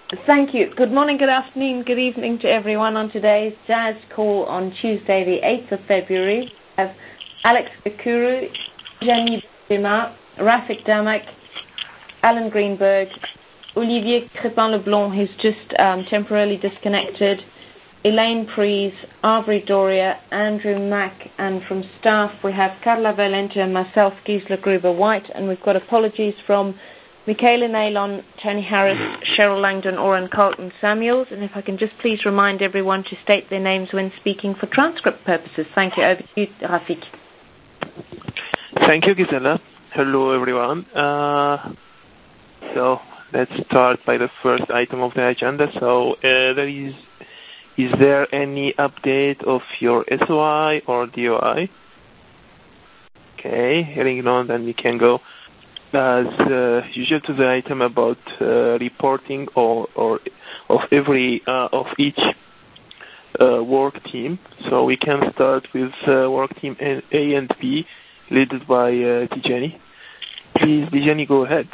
Thank you. Good morning, good afternoon, good evening to everyone on today's Jazz Call on Tuesday, the 8th of February. We have Alex Kakuru, Jenny Dumas, Rafik Damak, Alan Greenberg, Olivier Crépin-Leblond, who's just temporarily disconnected, Elaine Pries, Avery Doria, Andrew Mack, and from staff we have Carla Valente and myself, Gisela Gruber-White, and we've got apologies from Michaela Nailon, Tony Harris, Cheryl Langdon, Oren Carlton Samuels, and if I can just please remind everyone to state their names when speaking for transcript purposes. Thank you. Over to you, Rafik. Thank you, Gisela. Hello, everyone. So let's start by the first item of the agenda. So is there any update of your SOI or DOI? Okay, hearing none, then we can go as usual to the item about reporting or of each work team. So we can start with work team A and B, led by Tijani. Please, Tijani, go ahead.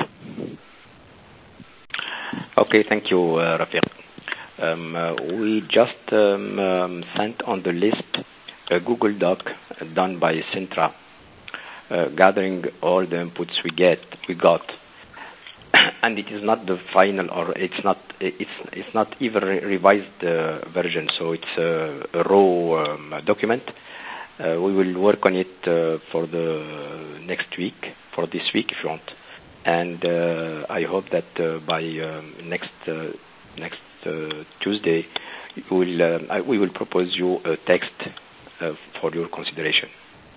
Okay, thank you, Rafiq. We just sent on the list a Google Doc done by Sintra, gathering all the inputs we got, and it is not the final, or it's not even revised version. So it's a raw document. We will work on it for the next week, for this week, if you want. And I hope that by next Tuesday, we will propose you a text for your consideration.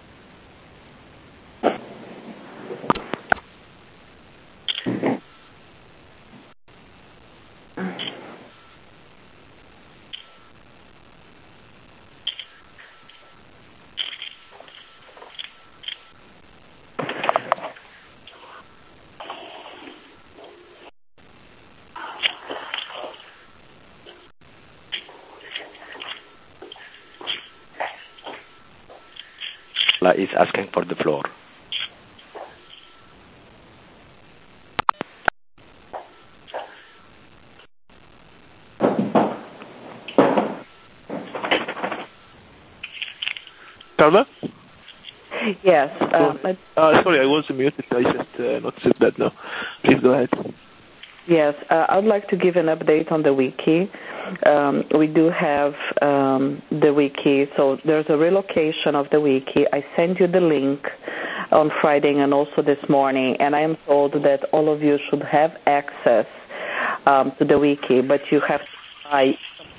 Is asking for the floor. Carla? Yes. Sorry, I was muted. I just noticed that now. Please go ahead. Yes, I would like to give an update on the wiki. We do have the wiki, so there's a relocation of the wiki. I sent you the link on Friday and also this morning, and I am told that all of you should have access to the wiki, but you have to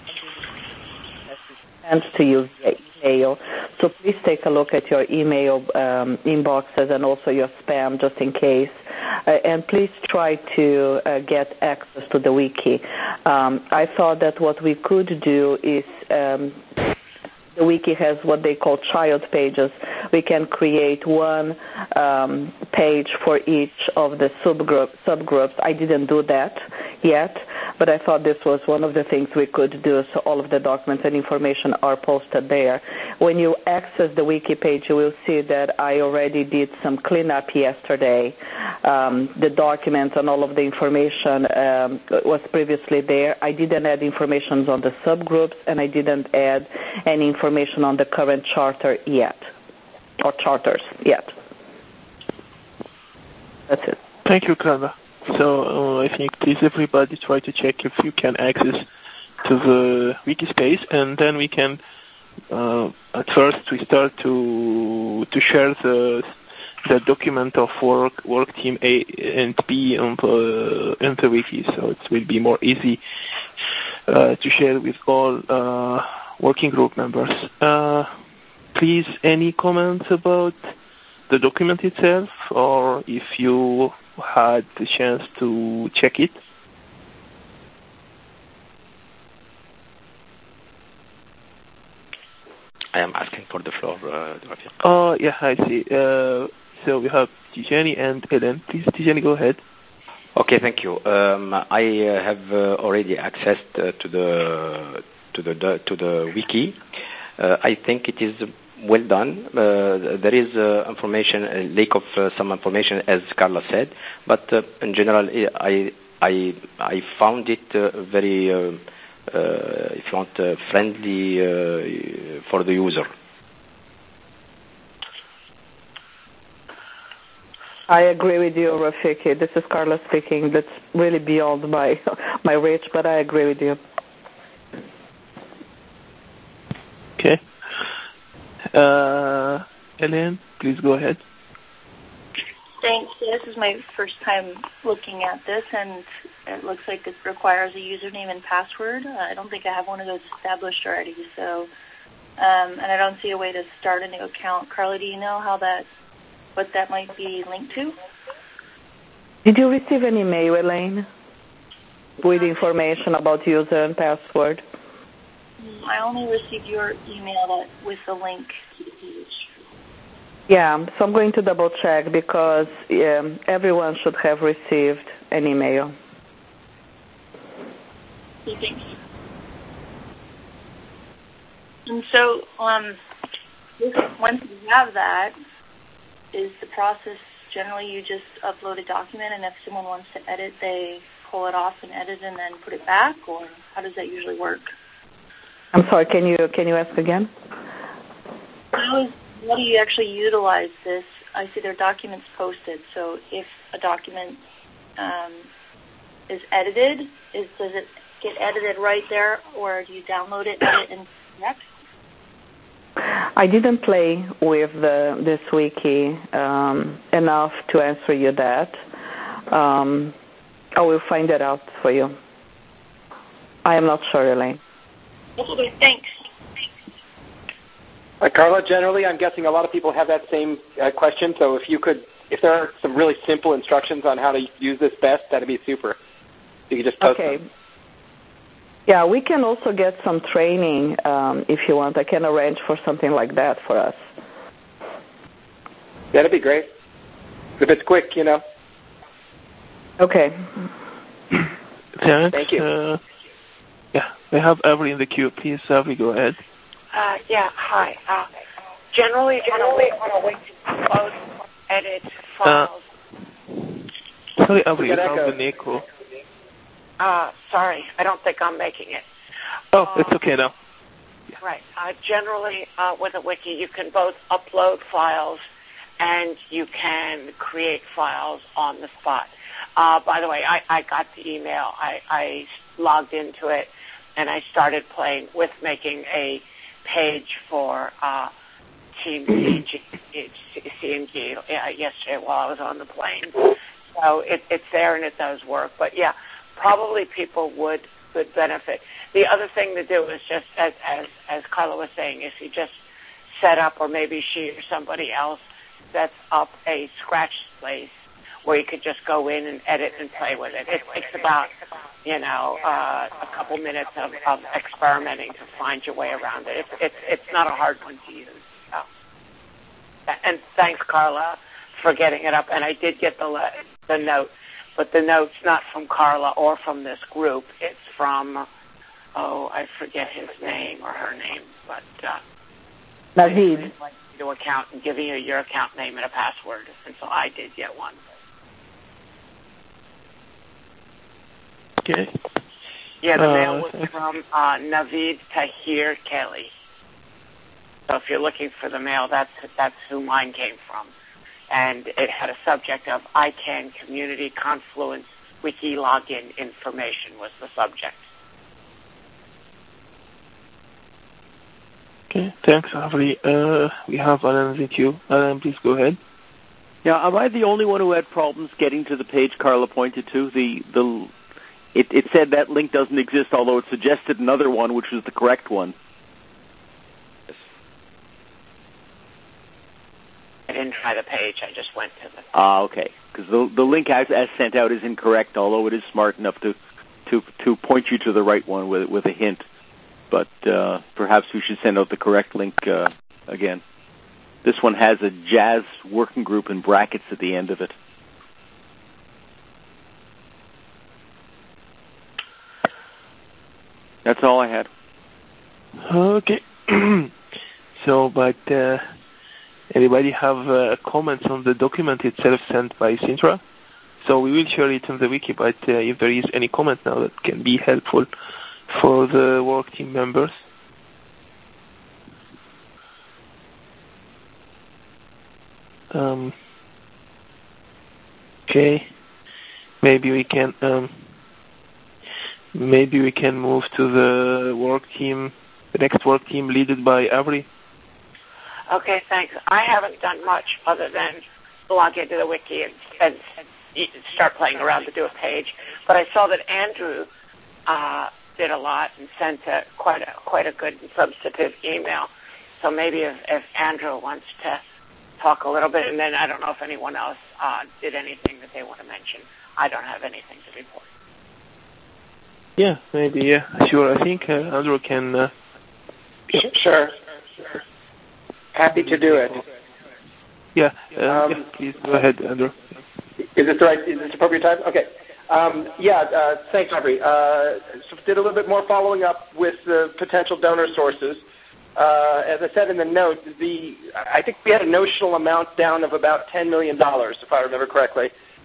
send to you via email. So please take a look at your email inboxes and also your spam just in case. And please try to get access to the wiki. I thought that what we could do is the wiki has what they call child pages. We can create one page for each of the subgroups. I didn't do that yet, but I thought this was one of the things we could do, so all of the documents and information are posted there. When you access the wiki page, you will see that I already did some cleanup yesterday. The documents and all of the information was previously there. I didn't add information on the subgroups, and I didn't add any information on the current charter yet, or charters yet. That's it. Thank you, Carla. So I think please everybody try to check if you can access to the wiki space, and then we can at first we start to share the document of work team A and B in the wiki, so it will be more easy to share with all working group members. Please, any comments about the document itself, or if you had the chance to check it? I am asking for the floor. Oh, yeah, I see. So we have Tijani and Ellen. Please, Tijani, go ahead. Okay, thank you. I have already accessed to the wiki. I think it is well done. There is information, a lack of some information, as Carla said, but in general, I found it very, if you want, friendly for the user. I agree with you, Rafiki. This is Carla speaking. That's really beyond my reach, but I agree with you. Okay. Ellen, please go ahead. Thanks. This is my first time looking at this, and it looks like it requires a username and password. I don't think I have one of those established already, so, and I don't see a way to start a new account. Carla, do you know what that might be linked to? Did you receive an email, Elaine, with information about user and password? I only received your email with the link to the page. Yeah, so I'm going to double check because everyone should have received an email. Thanks. And so, once you have that, is the process generally you just upload a document, and if someone wants to edit, they pull it off and edit and then put it back, or how does that usually work? I'm sorry, can you ask again? How do you actually utilize this? I see there are documents posted, so if a document is edited, does it get edited right there, or do you download it, edit, and correct? I didn't play with this wiki enough to answer you that. I will find that out for you. I am not sure, Elaine. Okay, thanks. Carla, generally, I'm guessing a lot of people have that same question. So if there are some really simple instructions on how to use this best, that'd be super. You could just post them. Yeah, we can also get some training if you want. I can arrange for something like that for us. That'd be great. If it's quick, Okay. Thanks. Thank you. Yeah, we have Avery in the queue. Please, Avery, go ahead. Yeah, hi. Generally on a week to upload, edit files. Sorry, Avery, you found an echo. Sorry, I don't think I'm making it. Oh, it's okay now. Right. Generally, with a wiki, you can both upload files and you can create files on the spot. By the way, I got the email. I logged into it, and I started playing with making a page for Team CNG yesterday while I was on the plane. So it's there and it does work. But, yeah, probably people would benefit. The other thing to do is just, as Carla was saying, if you just set up, or maybe she or somebody else sets up a scratch place where you could just go in and edit and play with it. It takes about, a couple minutes of experimenting to find your way around it. It's not a hard one to use. So. And thanks, Carla, for getting it up. And I did get the note, but the note's not from Carla or from this group. It's from, I forget his name or her name, but Navid. To account and giving you your account name and a password, and so I did get one. Okay. Yeah, the mail was from Navid Tahir Kelly. So if you're looking for the mail, that's who mine came from. And it had a subject of ICANN Community Confluence Wiki Login Information was the subject. Okay, thanks, Avery. We have Alan in the queue. Alan, please go ahead. Yeah, am I the only one who had problems getting to the page Carla pointed to? It said that link doesn't exist, although it suggested another one, which was the correct one. I didn't try the page. I just went to the... Okay. Because the link as sent out is incorrect, although it is smart enough to point you to the right one with a hint. But perhaps we should send out the correct link again. This one has a Jazz working group in brackets at the end of it. That's all I had. Okay. But anybody have comments on the document itself sent by Sintra? So we will share it in the wiki, but if there is any comment now that can be helpful for the work team members. Okay, maybe we can move to the work team, the next work team, led by Avery. Okay, thanks. I haven't done much other than log into the wiki and start playing around to do a page. But I saw that Andrew did a lot and sent quite a good and substantive email. So maybe if Andrew wants to talk a little bit, and then I don't know if anyone else did anything that they want to mention. I don't have anything to report. Yeah, maybe, yeah, sure. I think Andrew can... Sure. Happy to do it. Yeah, please go ahead, Andrew. Is this appropriate time? Okay. Thanks, Aubrey. So did a little bit more following up with the potential donor sources. As I said in the note, I think we had a notional amount down of about $10 million, if I remember correctly,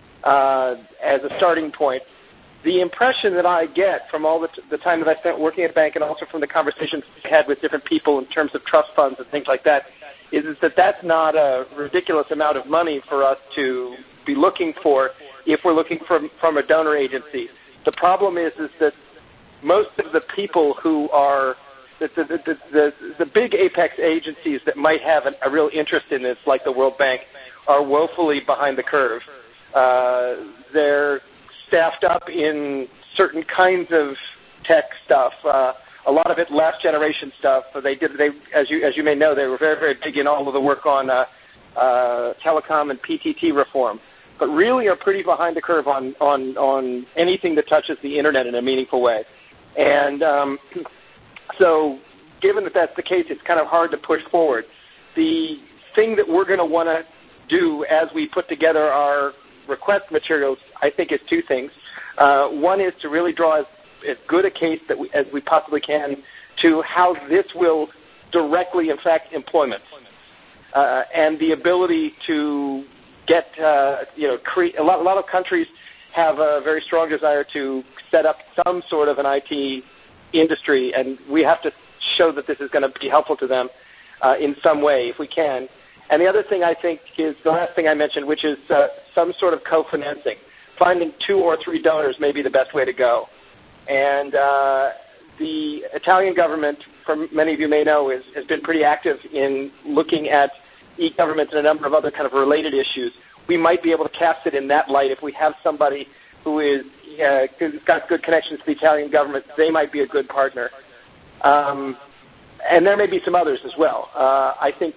as a starting point. The impression that I get from all the time that I spent working at a bank and also from the conversations I had with different people in terms of trust funds and things like that is that that's not a ridiculous amount of money for us to be looking for if we're looking from a donor agency. The problem is that most of the people who are the big apex agencies that might have a real interest in this, like the World Bank, are woefully behind the curve. They're staffed up in certain kinds of tech stuff. A lot of it last generation stuff. They as you may know, they were very, very big in all of the work on telecom and PTT reform, but really are pretty behind the curve on anything that touches the internet in a meaningful way. And so given that that's the case, it's kind of hard to push forward. The thing that we're going to want to do as we put together our request materials, I think, is two things. One is to really draw as good a case as we possibly can to how this will directly affect employment and the ability to get, create. A lot of countries have a very strong desire to set up some sort of an IT industry, and we have to show that this is going to be helpful to them in some way if we can. And the other thing I think is the last thing I mentioned, which is some sort of co-financing. Finding 2 or 3 donors may be the best way to go. And the Italian government, for many of you may know, has been pretty active in looking at e-government and a number of other kind of related issues. We might be able to cast it in that light if we have somebody who's got good connections to the Italian government. They might be a good partner. And there may be some others as well. I think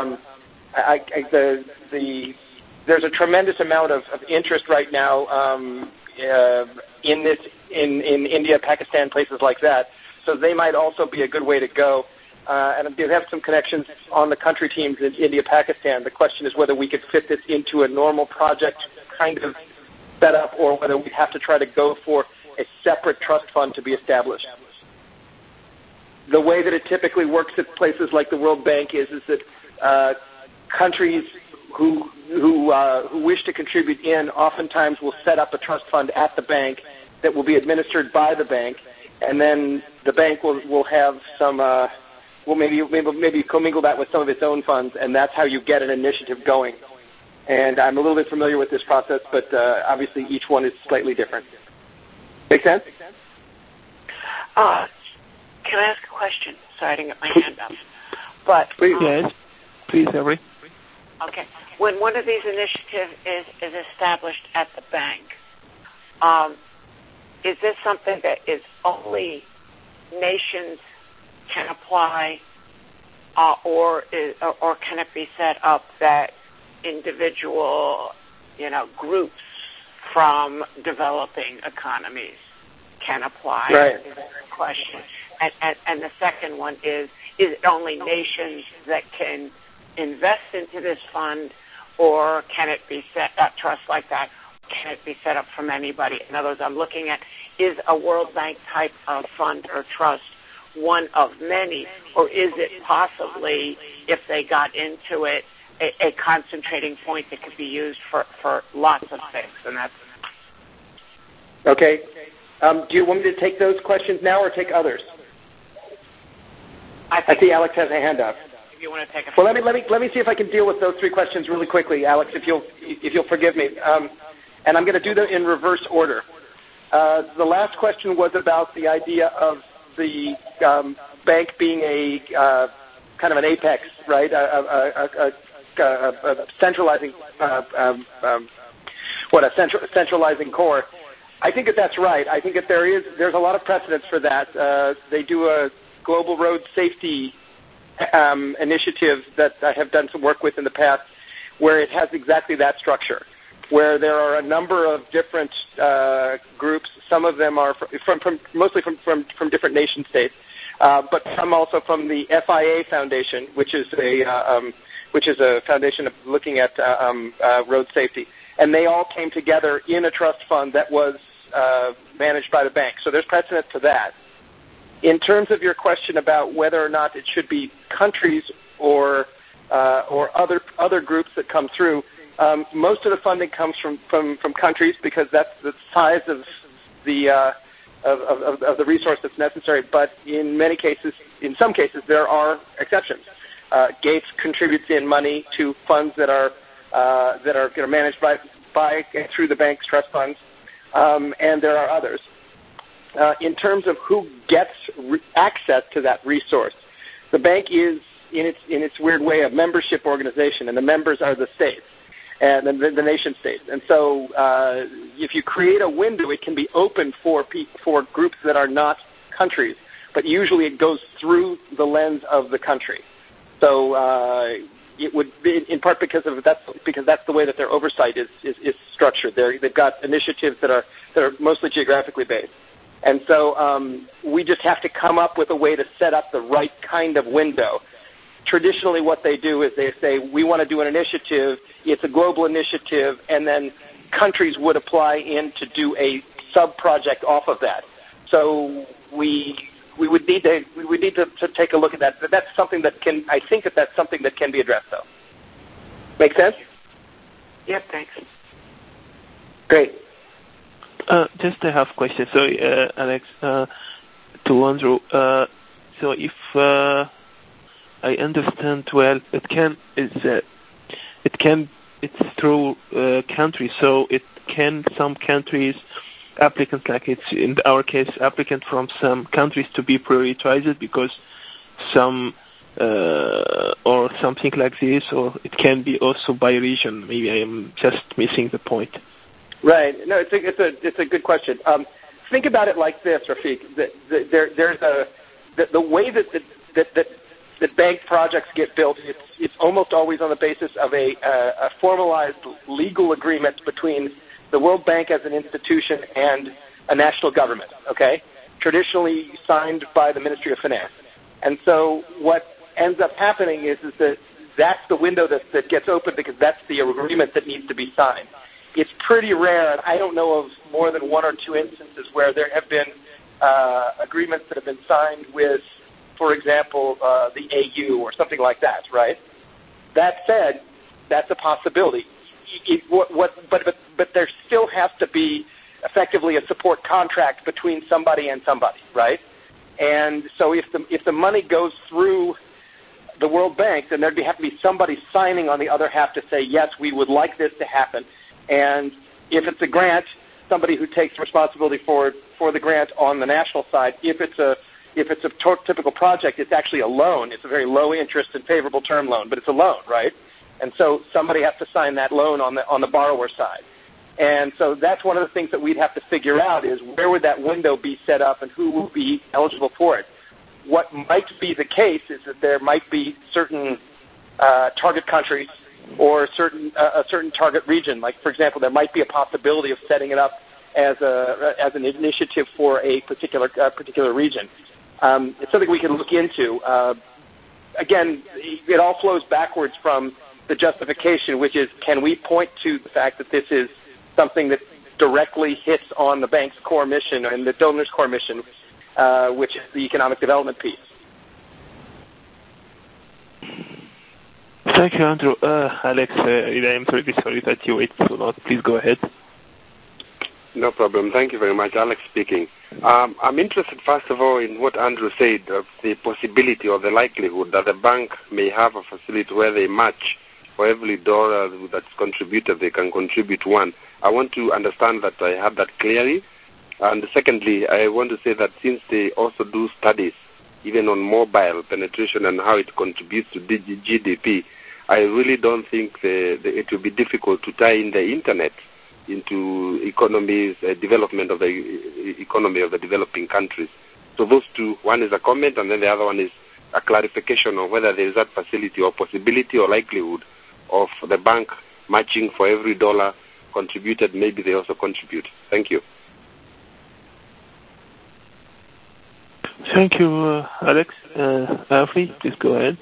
there's a tremendous amount of interest right now in this in India, Pakistan, places like that. So they might also be a good way to go. And I do have some connections on the country teams in India, Pakistan. The question is whether we could fit this into a normal project kind of setup or whether we have to try to go for a separate trust fund to be established. The way that it typically works at places like the World Bank is that countries who wish to contribute in oftentimes will set up a trust fund at the bank that will be administered by the bank, and then the bank will have some maybe commingle that with some of its own funds, and that's how you get an initiative going. And I'm a little bit familiar with this process, but obviously each one is slightly different. Make sense? Can I ask a question? Sorry, I didn't get my hand up. But please, yes. Please, Avery. Okay. When one of these initiatives is established at the bank, is this something that is only nations can apply, or can it be set up that individual, groups from developing economies can apply? Right. Is the question. And the second one is it only nations that can invest into this fund, or can it be set up, trust like that, can it be set up from anybody? In other words, I'm looking at, is a World Bank type of fund or trust one of many, or is it possibly, if they got into it, a concentrating point that could be used for lots of things? And Okay. Do you want me to take those questions now or take others? I see Alex has a hand up. If you want to take a well, let me see if I can deal with those three questions really quickly, Alex, if you'll forgive me. And I'm going to do them in reverse order. The last question was about the idea of the bank being a kind of an apex, right? A centralizing centralizing core. I think that's right. I think that there's a lot of precedence for that. They do a global road safety initiative that I have done some work with in the past, where it has exactly that structure, where there are a number of different groups. Some of them are mostly from different nation states, but some also from the FIA Foundation, which is a foundation of looking at road safety, and they all came together in a trust fund that was managed by the bank. So there's precedent for that. In terms of your question about whether or not it should be countries or other groups that come through, most of the funding comes from countries because that's the size of the resource that's necessary. But in some cases, there are exceptions. Gates contributes in money to funds that are managed by through the bank's trust funds, and there are others. In terms of who gets access to that resource, the bank is, in its weird way, a membership organization, and the members are the states and the nation states. And so, if you create a window, it can be open for groups that are not countries, but usually it goes through the lens of the country. So it would be in part because that's the way that their oversight is structured. They've got initiatives that are mostly geographically based. And so we just have to come up with a way to set up the right kind of window. Traditionally, what they do is they say, we want to do an initiative, it's a global initiative, and then countries would apply in to do a sub-project off of that. So we would need to take a look at that. But that's something that that's something that can be addressed, though. Make sense? Yep, thanks. Great. Just a half question. So, Alex, to Andrew. So, if I understand well, it's through countries. So, some countries, applicants, like it's in our case, applicant from some countries to be prioritized because some or something like this, or it can be also by region. Maybe I am just missing the point. Right. No, it's a good question. Think about it like this, Rafiq. The way that bank projects get built, it's almost always on the basis of a formalized legal agreement between the World Bank as an institution and a national government. Okay, traditionally signed by the Ministry of Finance. And so what ends up happening is that that's the window that gets open because that's the agreement that needs to be signed. It's pretty rare, and I don't know of more than one or two instances where there have been agreements that have been signed with, for example, the AU or something like that, right? That said, that's a possibility. But there still has to be effectively a support contract between somebody and somebody, right? And so if the money goes through the World Bank, then there'd have to be somebody signing on the other half to say, yes, we would like this to happen. And if it's a grant, somebody who takes responsibility for the grant on the national side. If it's a typical project, it's actually a loan. It's a very low interest and favorable term loan, but it's a loan, right? And so somebody has to sign that loan on the borrower side. And so that's one of the things that we'd have to figure out is where would that window be set up and who will be eligible for it. What might be the case is that there might be certain target countries or a certain target region. Like, for example, there might be a possibility of setting it up as an initiative for a particular region. It's something we can look into. Again, it all flows backwards from the justification, which is, can we point to the fact that this is something that directly hits on the bank's core mission and the donor's core mission, which is the economic development piece. Thank you, Andrew. Alex, I am very sorry that you waited so long. Please go ahead. No problem. Thank you very much. Alex speaking. I'm interested, first of all, in what Andrew said of the possibility or the likelihood that the bank may have a facility where they match for every dollar that's contributed, they can contribute one. I want to understand that I have that clearly. And secondly, I want to say that since they also do studies, even on mobile penetration and how it contributes to GDP, I really don't think it will be difficult to tie in the internet into economies, development of the economy of the developing countries. So those two, one is a comment, and then the other one is a clarification of whether there is that facility or possibility or likelihood of the bank matching for every dollar contributed. Maybe they also contribute. Thank you. Thank you, Alex. Afri, please go ahead.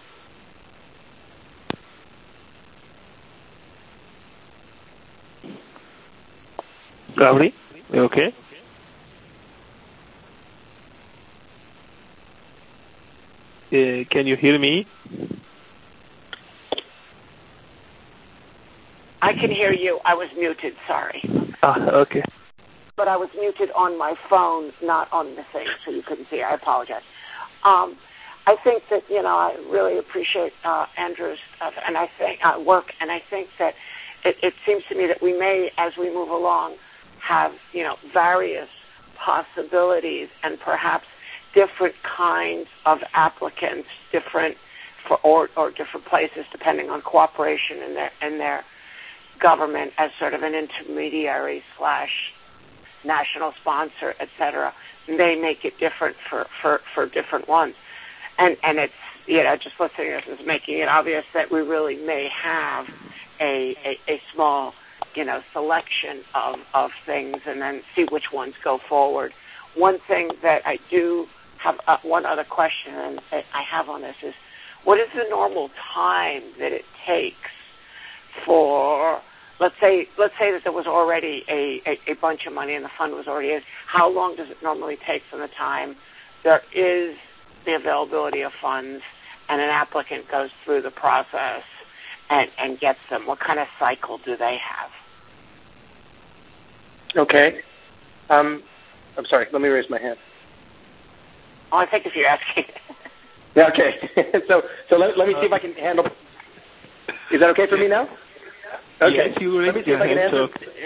Afri, you okay? Can you hear me? I can hear you. I was muted, sorry. Okay. But I was muted on my phone, not on the thing, so you couldn't see. I apologize. I think that, I really appreciate Andrew's and I think work, and I think that it seems to me that we may, as we move along, have, various possibilities and perhaps different kinds of applicants, different or different places, depending on cooperation in their government as sort of an intermediary / national sponsor, et cetera, may make it different for different ones. And it's, just listening to this is making it obvious that we really may have a small, selection of things and then see which ones go forward. One thing that I do have, one other question I have on this is, what is the normal time that it takes for, let's say that there was already a bunch of money and the fund was already in, how long does it normally take from the time there is the availability of funds and an applicant goes through the process and gets them? What kind of cycle do they have? Okay. I'm sorry. Let me raise my hand. Oh, I think if you're asking. Yeah, okay. So let me see if I can handle. Is that okay for me now? Okay. Yes, you let me see if I can answer.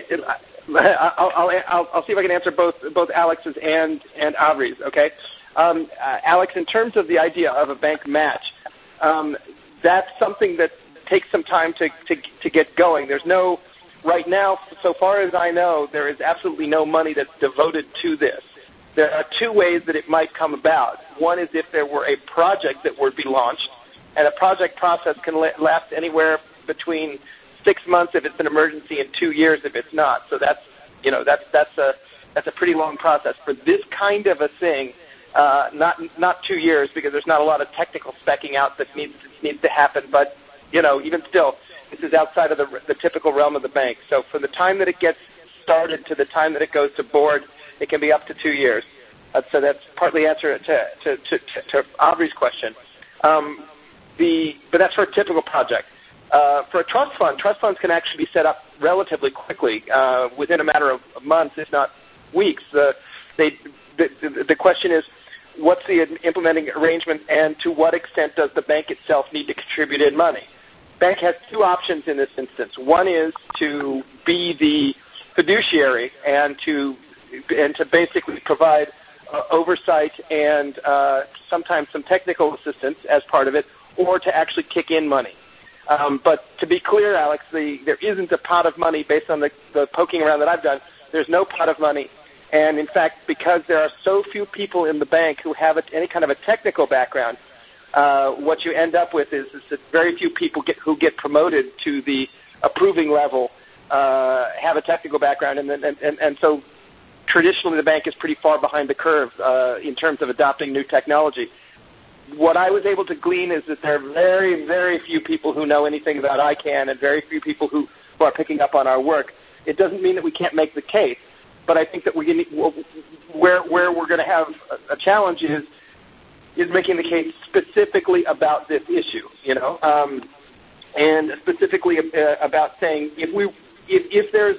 I'll see if I can answer both Alex's and Avri's. Okay. Alex, in terms of the idea of a bank match, that's something that takes some time to get going. There's no, right now, so far as I know, there is absolutely no money that's devoted to this. There are two ways that it might come about. One is if there were a project that would be launched, and a project process can last anywhere between 6 months if it's an emergency and 2 years if it's not. So that's a pretty long process. For this kind of a thing, not 2 years, because there's not a lot of technical speccing out that needs to happen. But even still, this is outside of the typical realm of the bank. So from the time that it gets started to the time that it goes to board, it can be up to 2 years. So that's partly answer to Aubrey's question. But that's for a typical project. For a trust funds can actually be set up relatively quickly, within a matter of months, if not weeks. The question is, what's the implementing arrangement, and to what extent does the bank itself need to contribute in money? Bank has two options in this instance. One is to be the fiduciary and to basically provide oversight and sometimes some technical assistance as part of it, or to actually kick in money. But to be clear, Alex, there isn't a pot of money based on the poking around that I've done. There's no pot of money. And, in fact, because there are so few people in the bank who have any kind of a technical background, what you end up with is that very few people who get promoted to the approving level have a technical background. And so traditionally the bank is pretty far behind the curve in terms of adopting new technology. What I was able to glean is that there are very, very few people who know anything about ICANN and very few people who are picking up on our work. It doesn't mean that we can't make the case, but I think that where we're going to have a challenge is making the case specifically about this issue, and specifically about saying if there's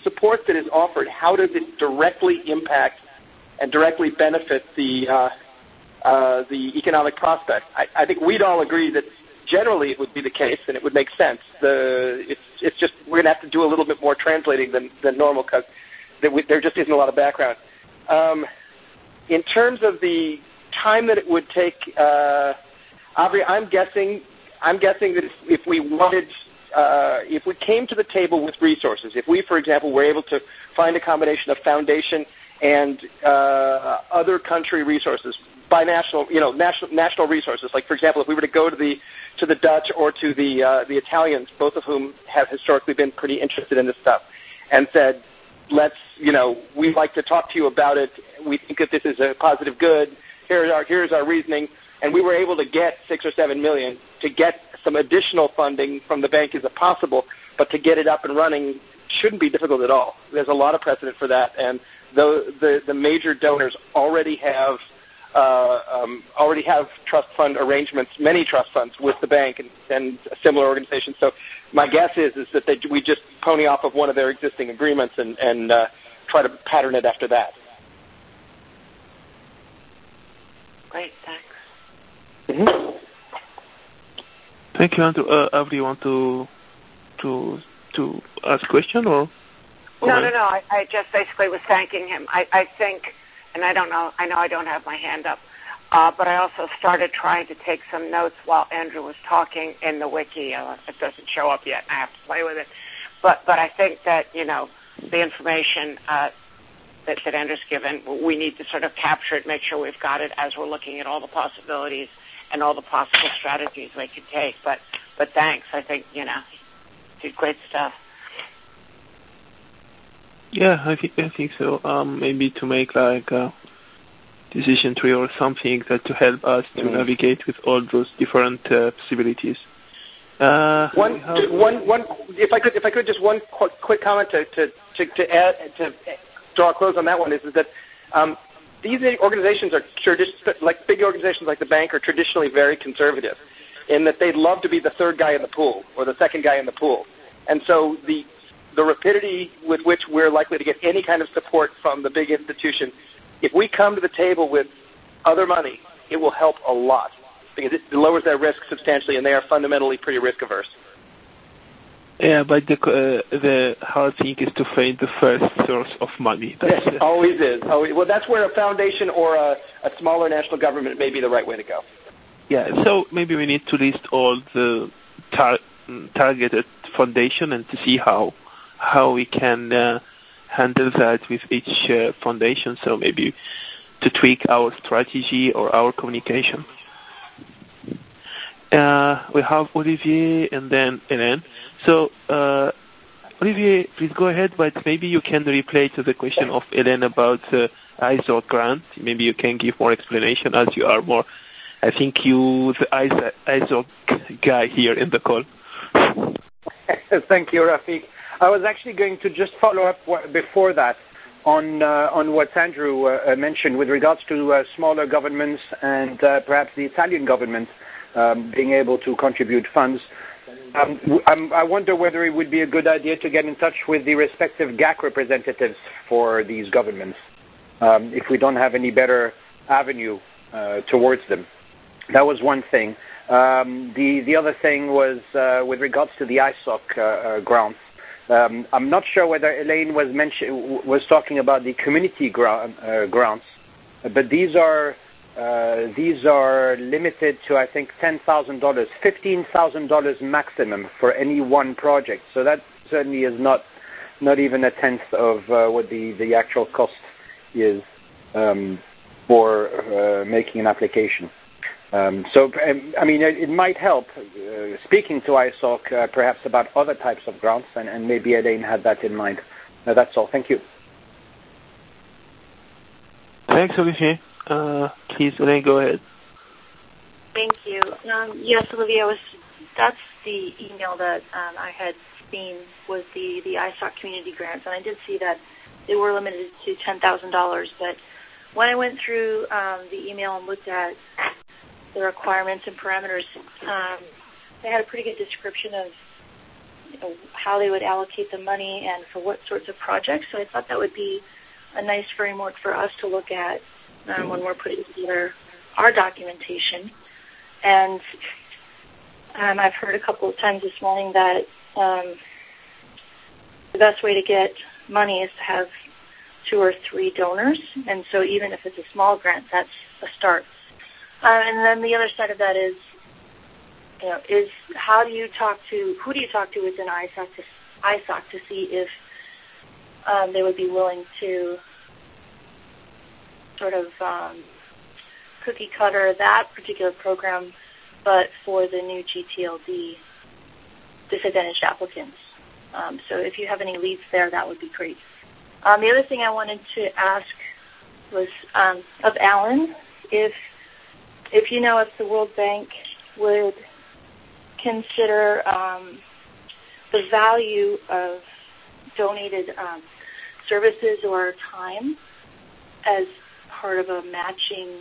support that is offered, how does it directly impact and directly benefit the economic prospects? I think we'd all agree that generally it would be the case and it would make sense. It's just we're going to have to do a little bit more translating than normal because there just isn't a lot of background. In terms of the time that it would take, Aubrey, I'm guessing that if we came to the table with resources, if we, for example, were able to find a combination of foundation and other country resources by national resources, like for example, if we were to go to the Dutch or to the Italians, both of whom have historically been pretty interested in this stuff, and said, we'd like to talk to you about it. We think that this is a positive good. Here's our reasoning. And we were able to get $6 or $7 million. To get some additional funding from the bank is possible, but to get it up and running shouldn't be difficult at all. There's a lot of precedent for that, and the major donors already have trust fund arrangements, many trust funds with the bank and similar organizations. So my guess is that we just pony off of one of their existing agreements and try to pattern it after that. Great, thanks. Mm-hmm. Thank you, Andrew. Aubrey, you want to ask a question or? No. I just basically was thanking him. I think, and I don't know. I know I don't have my hand up, but I also started trying to take some notes while Andrew was talking in the wiki. It doesn't show up yet. I have to play with it. But I think that the information that Andrew's given, we need to sort of capture it, make sure we've got it as we're looking at all the possibilities and all the possible strategies we could take. But thanks. I think, did great stuff. Yeah, I think so. Maybe to make like a decision tree or something that to help us to navigate with all those different possibilities. If I could, just one quick comment to add to draw a close on that one is that these organizations are like big organizations like the bank are traditionally very conservative in that they'd love to be the third guy in the pool or the second guy in the pool. And so the rapidity with which we're likely to get any kind of support from the big institution, if we come to the table with other money, it will help a lot because it lowers their risk substantially, and they are fundamentally pretty risk averse. Yeah, but the hard thing is to find the first source of money. Yes, always is. Well, that's where a foundation or a smaller national government may be the right way to go. Yeah, so maybe we need to list all the targeted foundation and to see how we can handle that with each foundation. So maybe to tweak our strategy or our communication. We have Olivier and then Hélène. So, Olivier, please go ahead, but maybe you can replay to the question of Hélène about ISOC grant. Maybe you can give more explanation as you are more, I think you the ISOC guy here in the call. Thank you, Rafiq. I was actually going to just follow up before that on what Andrew mentioned with regards to smaller governments and perhaps the Italian government being able to contribute funds. I wonder whether it would be a good idea to get in touch with the respective GAC representatives for these governments if we don't have any better avenue towards them. That was one thing. The other thing was with regards to the ISOC grants. I'm not sure whether Elaine was talking about the community grants, but these are limited to, I think, $10,000, $15,000 maximum for any one project. So that certainly is not even a tenth of what the actual cost is for making an application. It might help speaking to ISOC perhaps about other types of grants, and maybe Elaine had that in mind. That's all. Thank you. Thanks, Olivier. Please, Elaine, go ahead. Thank you. Yes, Olivia, that's the email that I had seen was the ISOC community grants, and I did see that they were limited to $10,000. But when I went through the email and looked at the requirements and parameters, they had a pretty good description of how they would allocate the money and for what sorts of projects. So I thought that would be a nice framework for us to look at when we're putting together our documentation. And I've heard a couple of times this morning that the best way to get money is to have 2 or 3 donors, and so even if it's a small grant, that's a start. And then the other side of that is who do you talk to within ISOC to see if they would be willing to sort of cookie cutter that particular program, but for the new GTLD disadvantaged applicants. So if you have any leads there, that would be great. The other thing I wanted to ask was of Alan, if you know if the World Bank would consider the value of donated services or time as part of a matching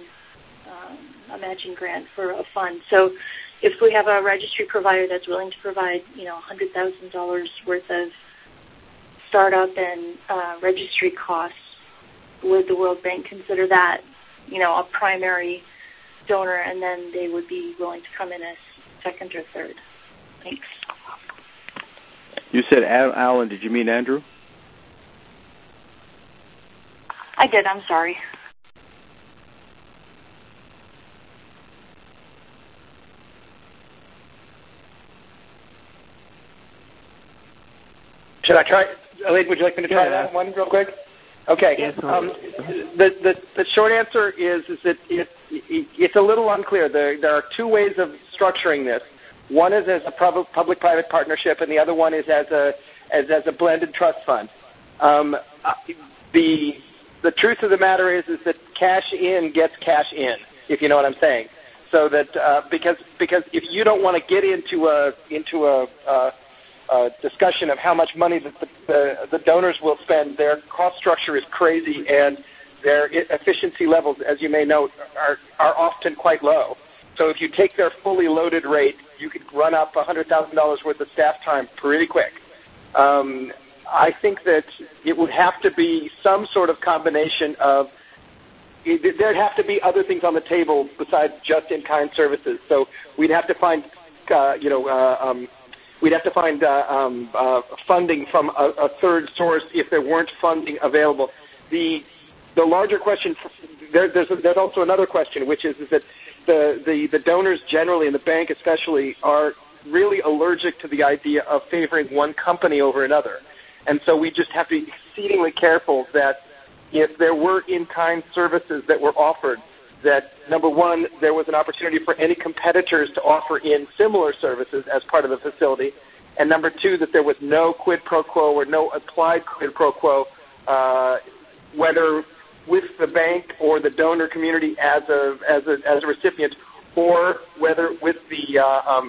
grant for a fund. So if we have a registry provider that's willing to provide, $100,000 worth of startup and registry costs, would the World Bank consider that, a primary donor, and then they would be willing to come in as second or third? Thanks. You said Alan. Did you mean Andrew? I did. I'm sorry. Should I try? Elaine, would you like me to try that one real quick? Okay. Yes, the short answer is that it's a little unclear. There are 2 ways of structuring this. One is as a public-private partnership, and the other one is as a blended trust fund. The truth of the matter is that cash in gets cash in, if you know what I'm saying. So that because if you don't want to get into a discussion of how much money the donors will spend, their cost structure is crazy, and their efficiency levels, as you may note, are often quite low. So if you take their fully loaded rate, you could run up $100,000 worth of staff time pretty quick. I think that it would have to be some sort of combination of, there'd have to be other things on the table besides just in-kind services. So we'd have to find, funding from a third source if there weren't funding available. The larger question, there's also another question, which is that the donors generally, and the bank especially, are really allergic to the idea of favoring one company over another. And so we just have to be exceedingly careful that if there were in-kind services that were offered, that, number one, there was an opportunity for any competitors to offer in similar services as part of the facility, and number two, that there was no quid pro quo or no applied quid pro quo, whether with the bank or the donor community as a recipient, or whether with the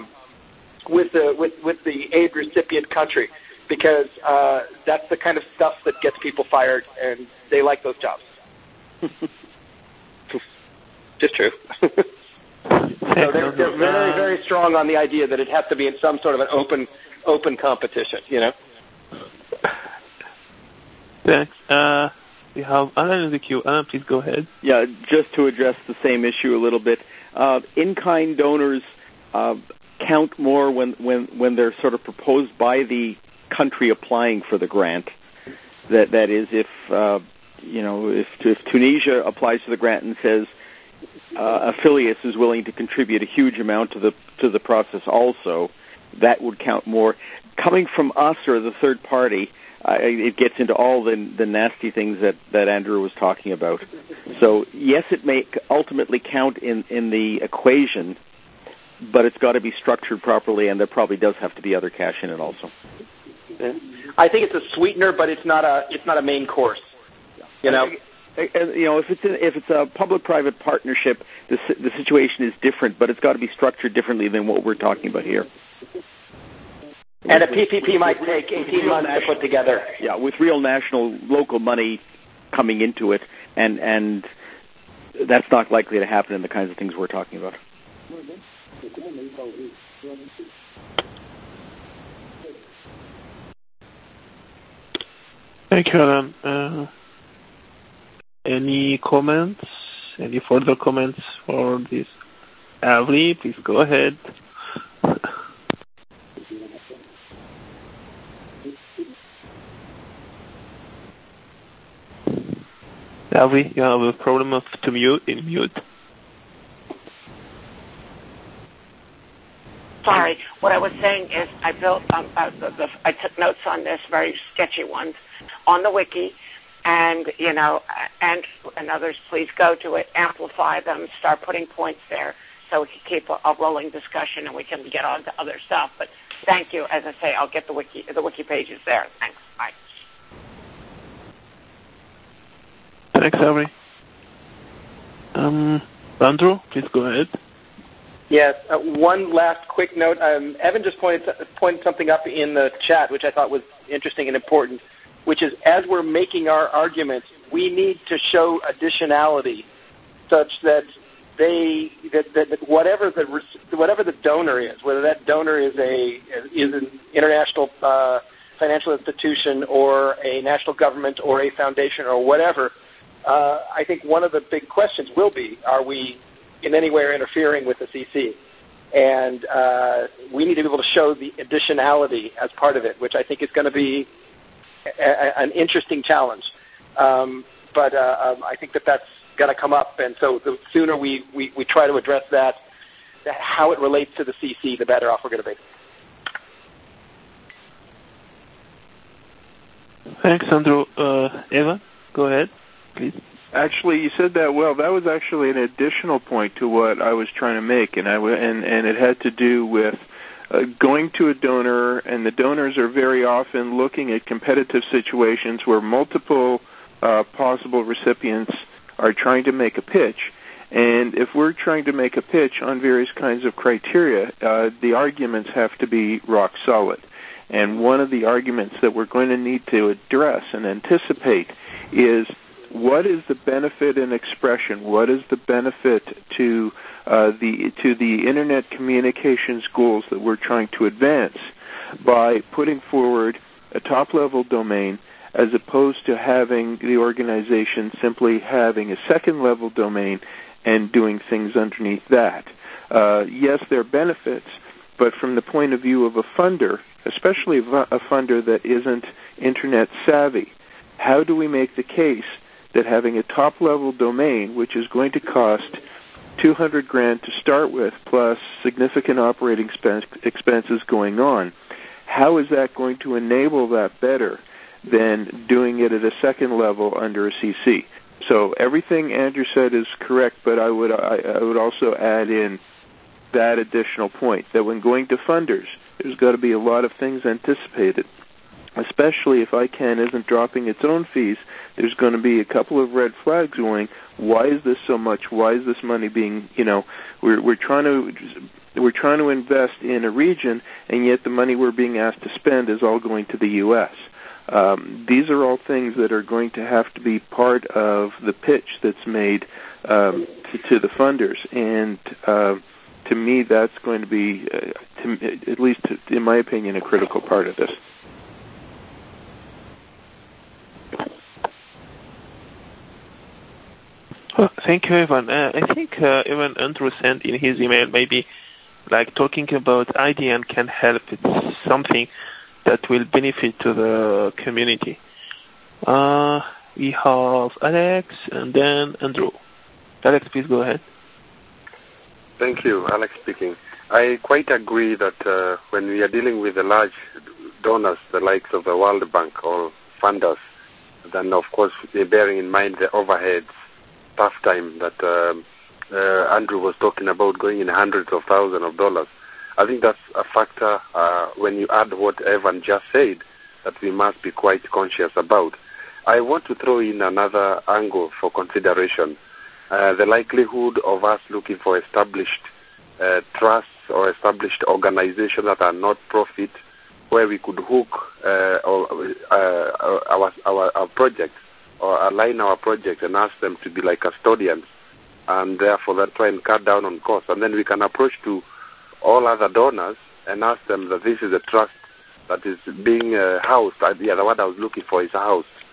aid recipient country, because that's the kind of stuff that gets people fired, and they like those jobs. Just true. So they're very, very strong on the idea that it has to be in some sort of an open competition, Thanks. We have Alan in the queue. Alan, please go ahead. Yeah, just to address the same issue a little bit. In-kind donors count more when they're sort of proposed by the country applying for the grant. That is, if Tunisia applies for the grant and says Affiliates is willing to contribute a huge amount to the process also, that would count more. Coming from us or the third party, it gets into all the nasty things that Andrew was talking about. So yes, it may ultimately count in the equation, but it's got to be structured properly, and there probably does have to be other cash in it also. I think it's a sweetener, but it's not a main course. If it's a public-private partnership, the situation is different, but it's got to be structured differently than what we're talking about here. And a PPP might take 18 months to put together. Yeah, with real local money coming into it, and that's not likely to happen in the kinds of things we're talking about. Thank you, Alan. Any comments? Any further comments for this? Avri, please go ahead. Avri, you have a problem of in mute. Sorry, what I was saying is I built, I took notes on this, very sketchy ones, on the wiki, and, and others, please go to it, amplify them, start putting points there, so we can keep a rolling discussion and we can get on to other stuff. But thank you. As I say, I'll get the wiki pages there. Thanks. Bye. Thanks, Avri. Andrew, please go ahead. Yes. One last quick note. Evan just pointed something up in the chat, which I thought was interesting and important, which is as we're making our argument, we need to show additionality such that that whatever the donor is, whether that donor is an international financial institution or a national government or a foundation or whatever, I think one of the big questions will be, are we in any way interfering with the CC? And we need to be able to show the additionality as part of it, which I think is going to be an interesting challenge. But I think that's got to come up, and so the sooner we try to address that, how it relates to the CC, the better off we're going to be. Thanks, Andrew. Eva, go ahead, please. Actually, you said that well. That was actually an additional point to what I was trying to make, and it had to do with going to a donor, and the donors are very often looking at competitive situations where multiple possible recipients are trying to make a pitch. And if we're trying to make a pitch on various kinds of criteria, the arguments have to be rock solid. And one of the arguments that we're going to need to address and anticipate is, what is the benefit in expression? What is the benefit to the Internet communications goals that we're trying to advance by putting forward a top-level domain as opposed to having the organization simply having a second-level domain and doing things underneath that? Yes, there are benefits, but from the point of view of a funder, especially a funder that isn't Internet savvy, how do we make the case that having a top-level domain, which is going to cost $200,000 to start with, plus significant operating expenses going on, how is that going to enable that better than doing it at a second level under a CC? So everything Andrew said is correct, but I would also add in that additional point, that when going to funders, there's got to be a lot of things anticipated, especially if ICANN isn't dropping its own fees. There's going to be a couple of red flags going, why is this so much? Why is this money being, we're trying to invest in a region, and yet the money we're being asked to spend is all going to the U.S. These are all things that are going to have to be part of the pitch that's made to the funders. And to me, that's going to be, at least in my opinion, a critical part of this. Well, thank you, Evan. I think even Andrew sent in his email, maybe like talking about IDN can help. It's something that will benefit to the community. We have Alex and then Andrew. Alex, please go ahead. Thank you. Alex speaking. I quite agree that when we are dealing with the large donors, the likes of the World Bank or funders, then of course bearing in mind the overheads, tough time that Andrew was talking about, going in hundreds of thousands of dollars. I think that's a factor when you add what Evan just said that we must be quite conscious about. I want to throw in another angle for consideration. The likelihood of us looking for established trusts or established organizations that are not profit, where we could hook our projects or align our project and ask them to be like custodians, and therefore that try and cut down on costs. And then we can approach to all other donors and ask them that this is a trust that is being housed. The word I was looking for is a house.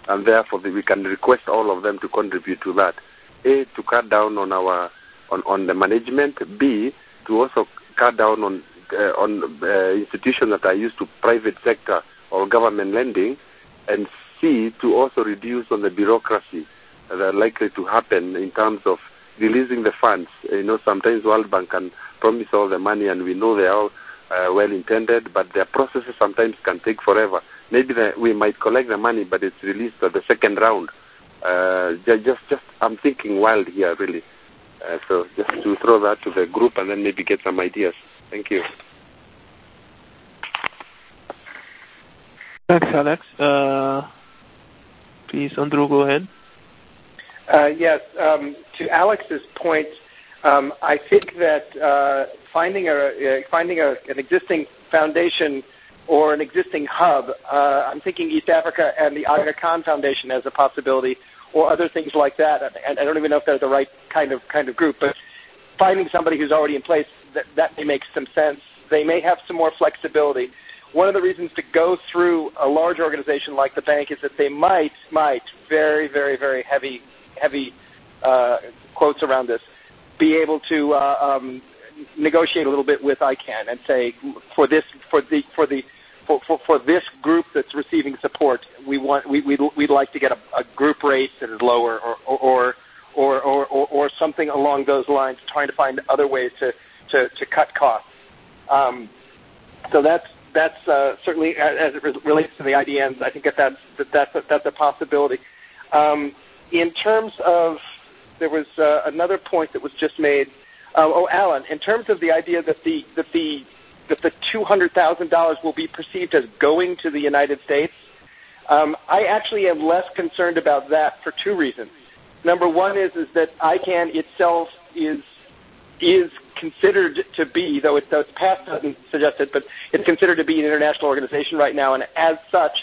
and therefore we can request all of them to contribute to that. A, to cut down on our on the management. B, to also cut down on institutions that are used to private sector or government lending, and C, to also reduce on the bureaucracy that are likely to happen in terms of releasing the funds. Sometimes World Bank can promise all the money, and we know they are all well-intended, but their processes sometimes can take forever. Maybe we might collect the money, but it's released at the second round. I'm thinking wild here, really. So just to throw that to the group and then maybe get some ideas. Thank you. Thanks, Alex. Please, Andrew, go ahead. Yes. To Alex's point, I think that finding an existing foundation or an existing hub, I'm thinking East Africa and the Aga Khan Foundation as a possibility, or other things like that. And I don't even know if they're the right kind of group, but finding somebody who's already in place, that may make some sense. They may have some more flexibility. One of the reasons to go through a large organization like the bank is that they might, very, very, very heavy quotes around this, be able to negotiate a little bit with ICANN and say, for this group that's receiving support, we'd like to get a group rate that is lower, or something along those lines, trying to find other ways to cut costs. So that's certainly, as it relates to the IDNs, I think that's a possibility. In terms of, there was another point that was just made. Alan, in terms of the idea that the $200,000 will be perceived as going to the United States, I actually am less concerned about that for two reasons. Number one is that ICANN itself is considered to be, though its past doesn't suggest it, but it's considered to be an international organization right now, and as such,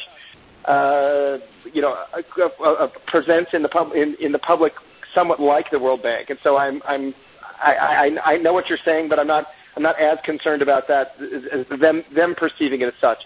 presents in the public somewhat like the World Bank. And so I know what you're saying, but I'm not as concerned about that as them perceiving it as such.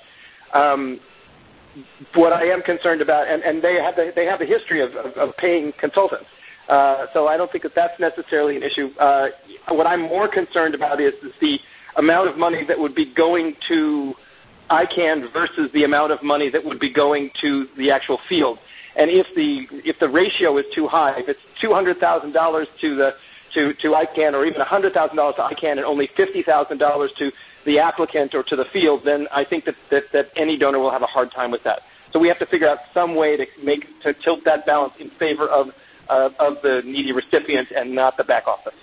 What I am concerned about, and they have a history of paying consultants, so I don't think that's necessarily an issue. What I'm more concerned about is the amount of money that would be going to ICANN versus the amount of money that would be going to the actual field. And if the ratio is too high, if it's $200,000 to ICANN, or even $100,000 to ICANN, and only $50,000 to the applicant or to the field, then I think that any donor will have a hard time with that. So we have to figure out some way to tilt that balance in favor of the needy recipient and not the back office.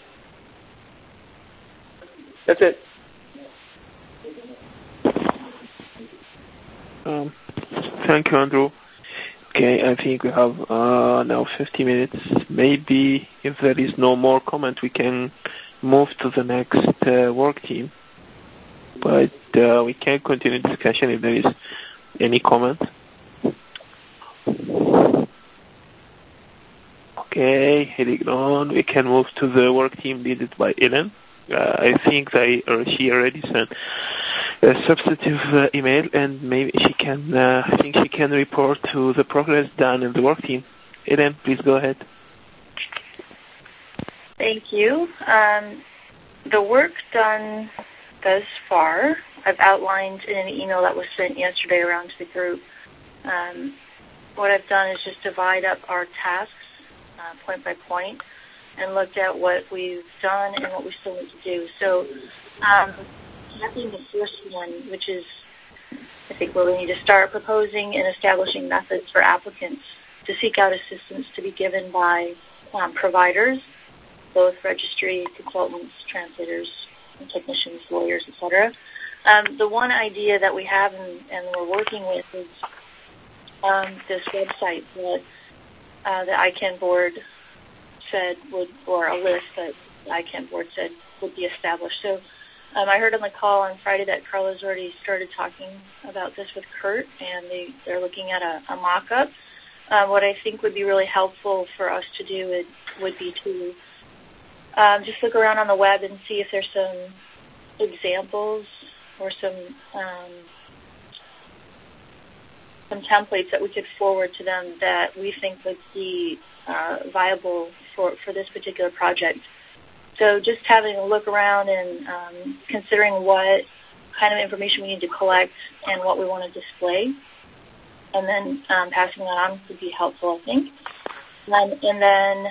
That's it. Thank you, Andrew. Okay, I think we have now 50 minutes. Maybe if there is no more comment, we can move to the next work team. But we can continue discussion if there is any comment. Okay, heading on, we can move to the work team led by Ellen. I think she already sent a substantive email, and maybe she can. I think she can report to the progress done in the work team. Ellen, please go ahead. Thank you. The work done thus far, I've outlined in an email that was sent yesterday around to the group. What I've done is just divide up our tasks point by point, and looked at what we've done and what we still need to do. So, tackling the first one, which is, I think, where we need to start, proposing and establishing methods for applicants to seek out assistance to be given by providers, both registry, consultants, translators, technicians, lawyers, etc. The one idea that we have and we're working with is this website that the ICANN board said would, or a list that the ICANN board said would be established. So I heard on the call on Friday that Carla's already started talking about this with Kurt, and they're looking at a mock-up. What I think would be really helpful for us to do would be to just look around on the web and see if there's some examples or some some templates that we could forward to them that we think would be viable for this particular project. So just having a look around and considering what kind of information we need to collect and what we want to display, and then passing that on would be helpful, I think. And then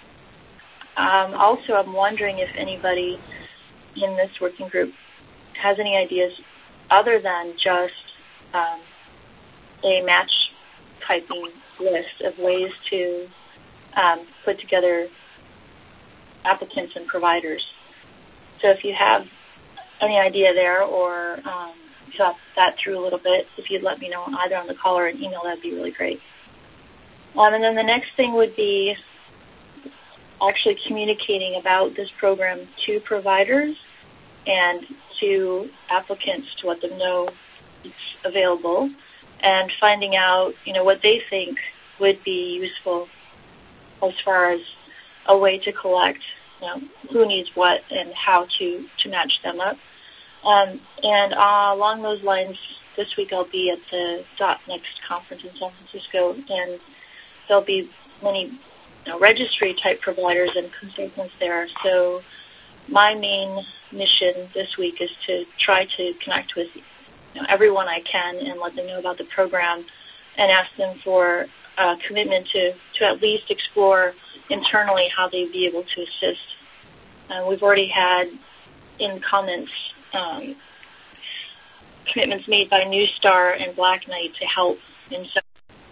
also I'm wondering if anybody in this working group has any ideas other than just a match typing list of ways to put together applicants and providers. So if you have any idea there or thought that through a little bit, if you'd let me know either on the call or an email, that'd be really great. And then the next thing would be actually communicating about this program to providers and to applicants to let them know it's available, and finding out, what they think would be useful as far as a way to collect, who needs what and how to match them up. And along those lines, this week I'll be at the .next conference in San Francisco, and there'll be many registry-type providers and consultants there. So my main mission this week is to try to connect with everyone I can and let them know about the program and ask them for a commitment to at least explore internally how they'd be able to assist. We've already had in comments commitments made by New Star and Black Knight to help in some.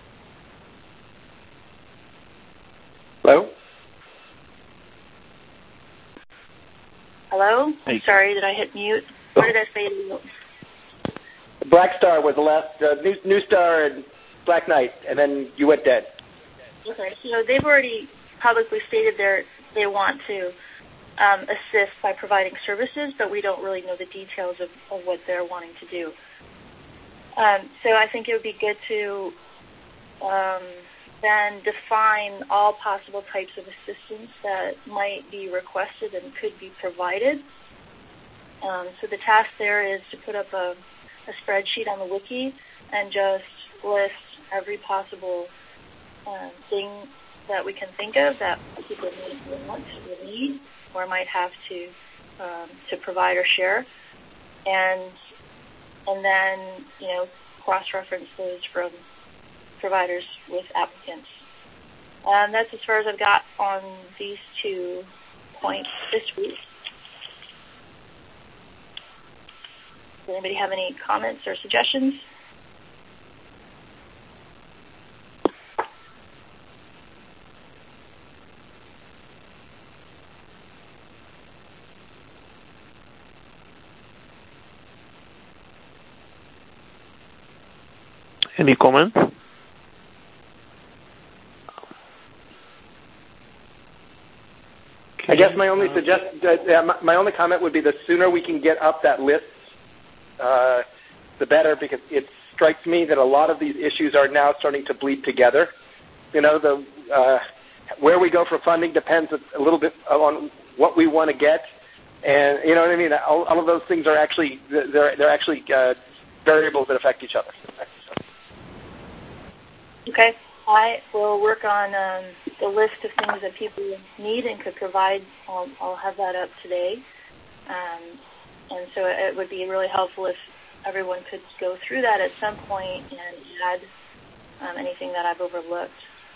Hello? Hello? Hey. I'm sorry, did I hit mute? What did I say to you? Black Star was the last, New Star and Black Knight, and then you went dead. Okay, so they've already publicly stated they want to assist by providing services, but we don't really know the details of what they're wanting to do. So I think it would be good to then define all possible types of assistance that might be requested and could be provided. So the task there is to put up a spreadsheet on the wiki and just list every possible thing that we can think of that people may want or need or might have to provide or share, and then cross-reference those from providers with applicants. That's as far as I've got on these 2 points this week. Does anybody have any comments or suggestions? Any comments? I guess my only my only comment would be the sooner we can get up that list, the better, because it strikes me that a lot of these issues are now starting to bleed together. Where we go for funding depends a little bit on what we want to get, and you know what I mean. All of those things are actually they're actually variables that affect each other. Okay. I will work on the list of things that people need and could provide. I'll have that up today. And so it would be really helpful if everyone could go through that at some point and add anything that I've overlooked.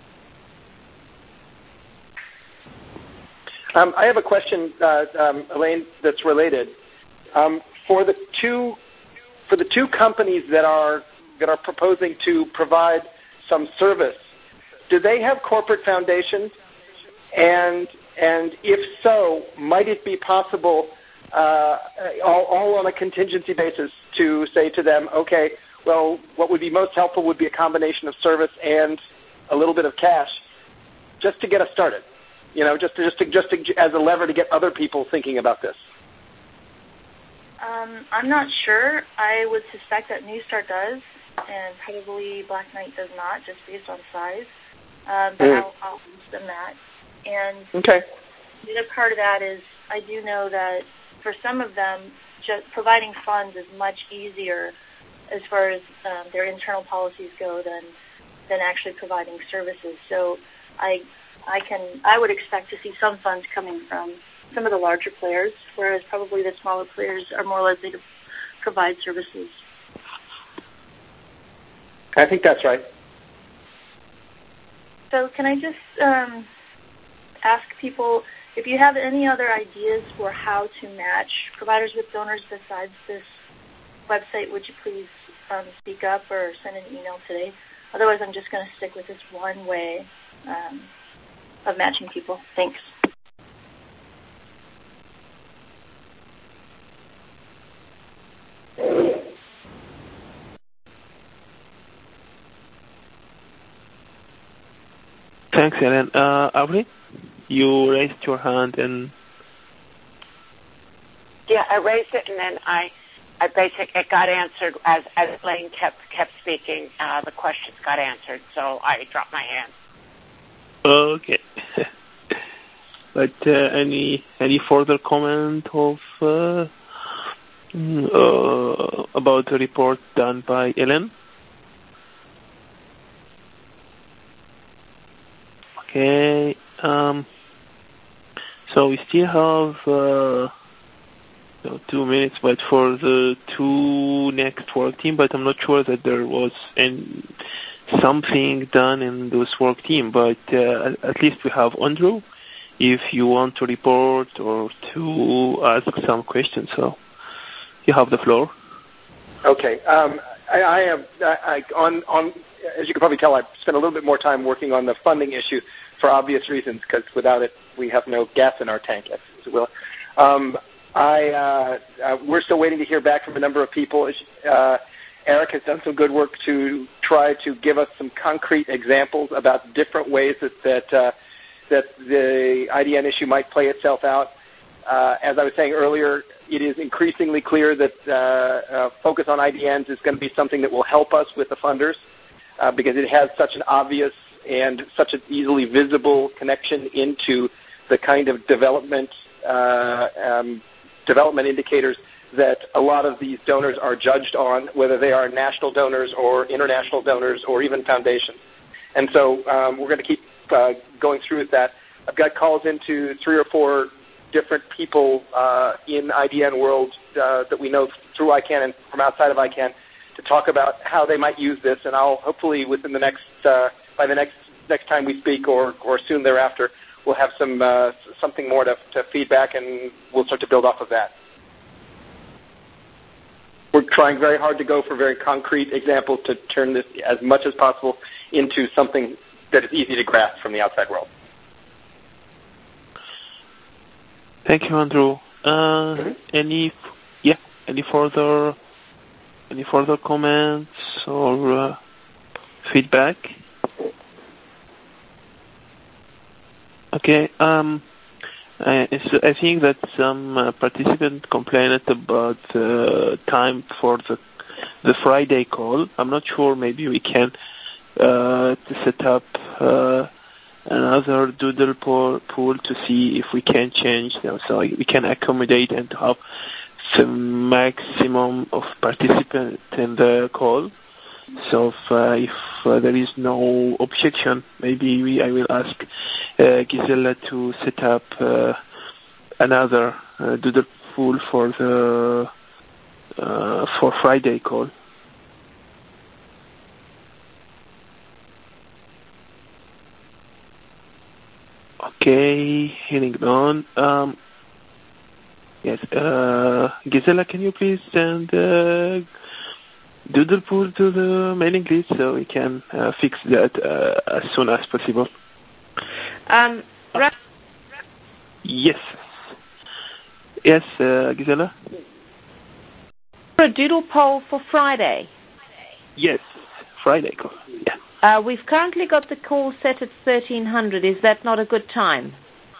I have a question, Elaine, that's related. For the two companies that are proposing to provide some service, do they have corporate foundations? And if so, might it be possible, all on a contingency basis, to say to them, okay, well, what would be most helpful would be a combination of service and a little bit of cash, just to get us started, just as a lever to get other people thinking about this. I'm not sure. I would suspect that New Star does, and probably Black Knight does not, just based on size. But I'll ask them that. And okay. The other part of that is I do know that for some of them, just providing funds is much easier as far as their internal policies go than actually providing services. So I would expect to see some funds coming from some of the larger players, whereas probably the smaller players are more likely to provide services. I think that's right. So can I just ask people, if you have any other ideas for how to match providers with donors besides this website, would you please speak up or send an email today? Otherwise, I'm just going to stick with this one way of matching people. Thanks. Thanks, Ellen. Aubrey, you raised your hand and... Yeah, I raised it and then it got answered as Elaine kept speaking. The questions got answered, so I dropped my hand. Okay. But any further comment of about the report done by Ellen? Okay. So we still have 2 minutes, but for the two next work team, but I'm not sure that there was something done in those work team. But at least we have Andrew, if you want to report or to ask some questions. So you have the floor. Okay. I have as you can probably tell, I've spent a little bit more time working on the funding issue for obvious reasons, because without it, we have no gas in our tank, as it will. We're still waiting to hear back from a number of people. Eric has done some good work to try to give us some concrete examples about different ways that the IDN issue might play itself out. As I was saying earlier, it is increasingly clear that focus on IDNs is going to be something that will help us with the funders because it has such an obvious and such an easily visible connection into the kind of development indicators that a lot of these donors are judged on, whether they are national donors or international donors or even foundations. And so we're going to keep going through with that. I've got calls into 3 or 4 different people in IDN world that we know through ICANN and from outside of ICANN to talk about how they might use this. And I'll hopefully within the next by the next time we speak or soon thereafter, we'll have something more to feedback, and we'll start to build off of that. We're trying very hard to go for very concrete examples to turn this as much as possible into something that is easy to grasp from the outside world. Thank you, Andrew. Any further comments or feedback? Okay. I think that some participants complained about time for the Friday call. I'm not sure. Maybe we can to set up another doodle pool to see if we can change them, so we can accommodate and have the maximum of participants in the call. So if there is no objection, maybe I will ask Gisela to set up another doodle pool for Friday call. Okay, heading on. Yes, Gisela, can you please send doodle pool to the mailing list so we can fix that as soon as possible? Yes. Yes, Gisela? For a doodle poll for Friday? Yes, Friday call. Yeah. We've currently got the call set at 1300. Is that not a good time?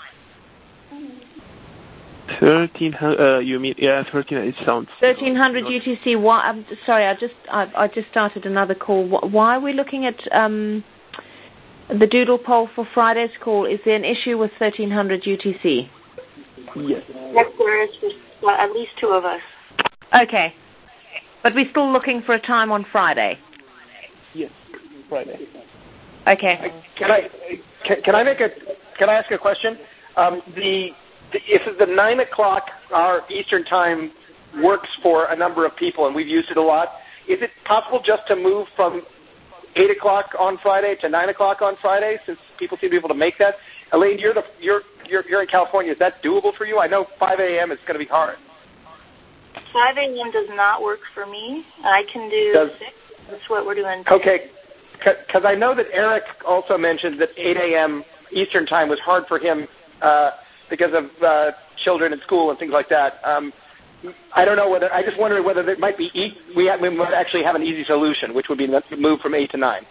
1300. You mean 1300? It sounds 1300 UTC. Why? I'm sorry. I just started another call. Why are we looking at the doodle poll for Friday's call? Is there an issue with 1300 UTC? Yes. Yes, there is. At least 2 of us. Okay. But we're still looking for a time on Friday. Yes, Friday. Okay. Can I ask a question? If the 9 o'clock our Eastern time works for a number of people, and we've used it a lot, is it possible just to move from 8 o'clock on Friday to 9 o'clock on Friday, since people seem to be able to make that? Elaine, you're in California. Is that doable for you? I know 5 a.m. is going to be hard. 5 a.m. does not work for me. I can do 6. That's what we're doing today. Okay, because I know that Eric also mentioned that 8 a.m. Eastern time was hard for him because of children in school and things like that. I don't know whether. I just wondered whether there might be we might actually have an easy solution, which would be to move from 8 to 9.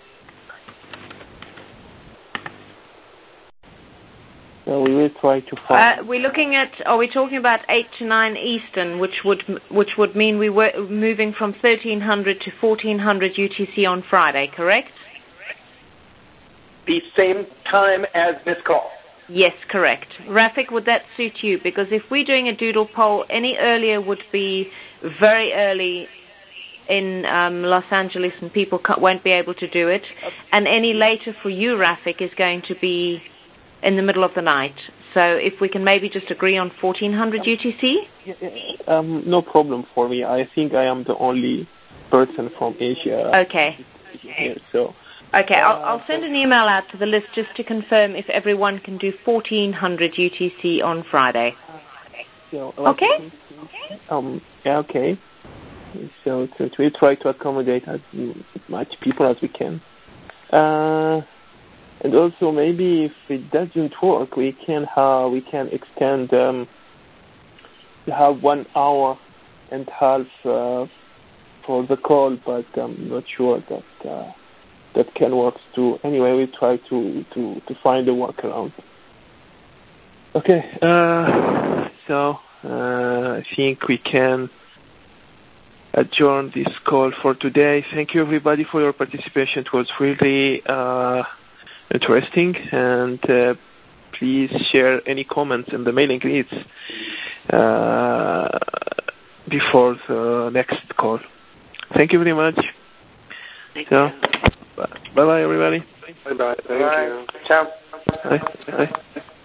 So we will try to find. We're looking at. Are we talking about 8 to 9 Eastern, which would mean we were moving from 1300 to 1400 UTC on Friday, correct? The same time as this call. Yes, correct. Rafik, would that suit you? Because if we're doing a doodle poll, any earlier would be very early in Los Angeles, and people won't be able to do it. And any later for you, Rafik, is going to be in the middle of the night. So if we can maybe just agree on 1400 UTC? No problem for me. I think I am the only person from Asia. Okay. Here, so. Okay, I'll send an email out to the list just to confirm if everyone can do 1400 UTC on Friday. So, okay? Yeah, okay. So we'll try to accommodate as much people as we can. And also, maybe if it doesn't work, we can extend. We have 1 hour and a half for the call, but I'm not sure that can work too. Anyway, we try to find a workaround. Okay. So I think we can adjourn this call for today. Thank you, everybody, for your participation. It was really interesting, and please share any comments in the mailing lists before the next call. Thank you very much. Bye-bye, everybody. Bye-bye. Thank you. Ciao. Bye. Bye.